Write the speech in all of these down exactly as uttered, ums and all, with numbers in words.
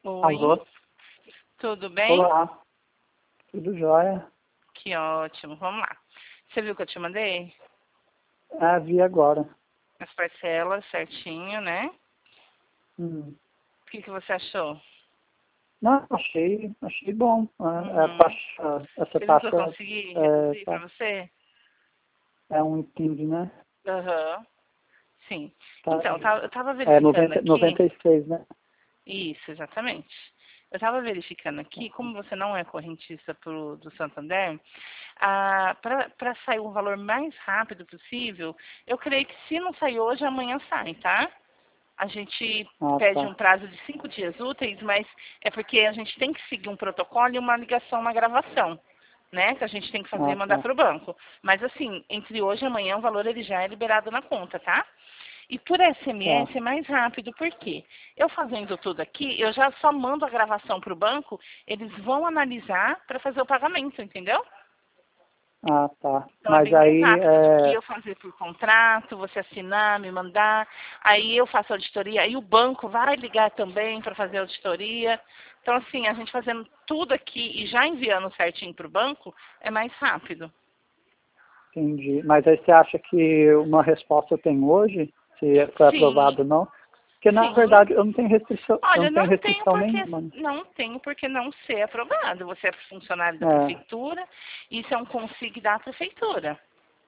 Alô? Oi, tudo bem? Olá, tudo jóia? Que ótimo, vamos lá. Você viu que eu te mandei? Ah, vi agora. As parcelas certinho, né? Hum. O que, que você achou? Não, achei, achei bom. A, a Uhum. taxa, essa Você viu que eu taxa consegui é, reduzir para tá, você? é um quinze, né? Aham, sim. Tá, Então, eu tava, eu tava é verificando noventa, aqui. noventa e seis, né? Isso, exatamente. Eu estava verificando aqui, como você não é correntista pro, do Santander, ah, para sair o valor mais rápido possível, eu creio que se não sair hoje, amanhã sai, tá? A gente Ah, pede um tá. prazo de cinco dias úteis, mas é porque a gente tem que seguir um protocolo e uma ligação, uma gravação, né? Que a gente tem que fazer e Ah, mandar tá. para o banco. Mas assim, entre hoje e amanhã o valor ele já é liberado na conta, tá? E por Tá. S M S é mais rápido, por quê? Eu fazendo tudo aqui, eu já só mando a gravação para o banco, eles vão analisar para fazer o pagamento, entendeu? Ah, tá. Então é Mas bem mais aí, rápido do que é, eu fazer por contrato, você assinar, me mandar, aí eu faço a auditoria, aí o banco vai ligar também para fazer a auditoria. Então assim, a gente fazendo tudo aqui e já enviando certinho para o banco, é mais rápido. entendi. Mas aí você acha que uma resposta tem hoje? Se foi Sim, aprovado ou não? Porque, na sim. verdade, eu não tenho restrição, eu Olha, não tenho não tenho restrição porque nenhuma, né? não tenho porque não ser aprovado. Você é funcionário da É. prefeitura, isso é um consigne da prefeitura,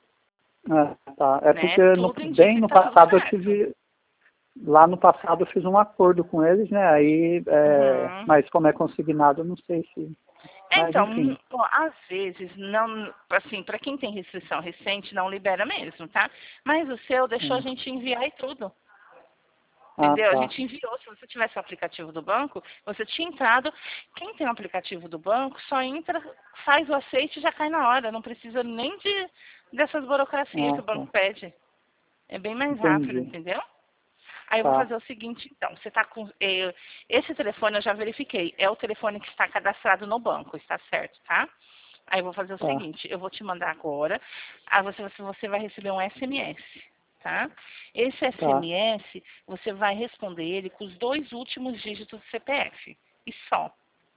É, tá. É né? porque no, Tudo indica bem que no está tudo passado eu certo. tive, lá no passado eu fiz um acordo com eles, né? Aí, é, Uhum. mas como é consignado, eu não sei se. É, Mas então, enfim. hum, ó, às vezes, não, assim, para quem tem restrição recente, não libera mesmo, tá? Mas o seu deixou a Hum. gente enviar e tudo. Ah, Entendeu? A tá. gente enviou, se você tivesse o aplicativo do banco, você tinha entrado. Quem tem o aplicativo do banco só entra, faz o aceite e já cai na hora. Não precisa nem de dessas burocracias que Ah, o banco tá. pede. É bem mais rápido, Entendi. entendeu? Aí eu vou Tá, fazer o seguinte, então. Você tá com. eh, esse telefone eu já verifiquei. É o telefone que está cadastrado no banco, está certo, tá? Aí eu vou fazer o tá, seguinte, eu vou te mandar agora. Aí você, você você vai receber um S M S, tá? Esse tá, S M S, você vai responder ele com os dois últimos dígitos do C P F. E só.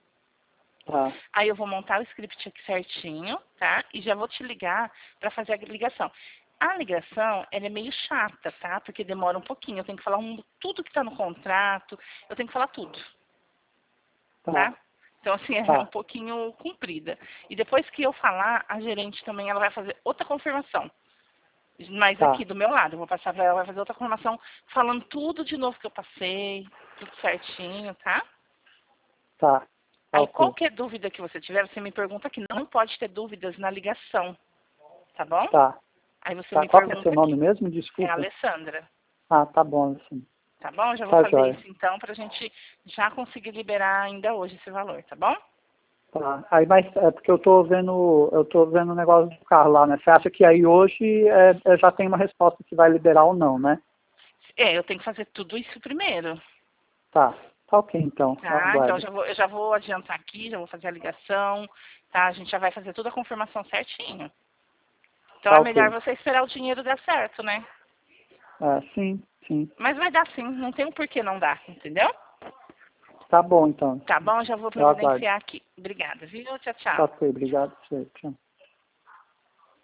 tá, Aí eu vou montar o script aqui certinho, tá? E já vou te ligar para fazer a ligação. A ligação, ela é meio chata, tá? Porque demora um pouquinho. Eu tenho que falar um, tudo que está no contrato. Eu tenho que falar tudo, tá, tá? Então, assim, é um tá, pouquinho comprida. E depois que eu falar, a gerente também ela vai fazer outra confirmação. Mas aqui tá, do meu lado, eu vou passar para ela, vai fazer outra confirmação falando tudo de novo que eu passei, tudo certinho, tá? tá, tá, Aí ok. qualquer dúvida que você tiver, você me pergunta aqui. Não pode ter dúvidas na ligação, tá bom? Tá, Aí você tá. me Qual que é seu pergunta nome aqui. mesmo? É a Desculpa. Alessandra, Ah, tá bom, assim. tá bom? Já vou Tá, fazer joia. isso então pra gente já conseguir liberar ainda hoje esse valor, tá bom? Tá. Aí, mas é porque eu tô vendo, eu tô vendo o negócio do carro lá, né? Você acha que aí hoje é, é, já tem uma resposta se vai liberar ou não, né? É, eu tenho que fazer tudo isso primeiro, Tá. Tá ok, então. Eu tá? Então eu aguardo. já vou, eu já vou adiantar aqui, já vou fazer a ligação, tá? A gente já vai fazer toda a confirmação certinho. Então Tá é melhor ok. você esperar o dinheiro dar certo, né? É, sim, sim. Mas vai dar sim, não tem um porquê não dar, entendeu? Tá bom, então. Tá bom, já vou Eu aguardo. providenciar aqui. Obrigada, viu? Tchau, Tá tchau. ok, obrigado. Tchau.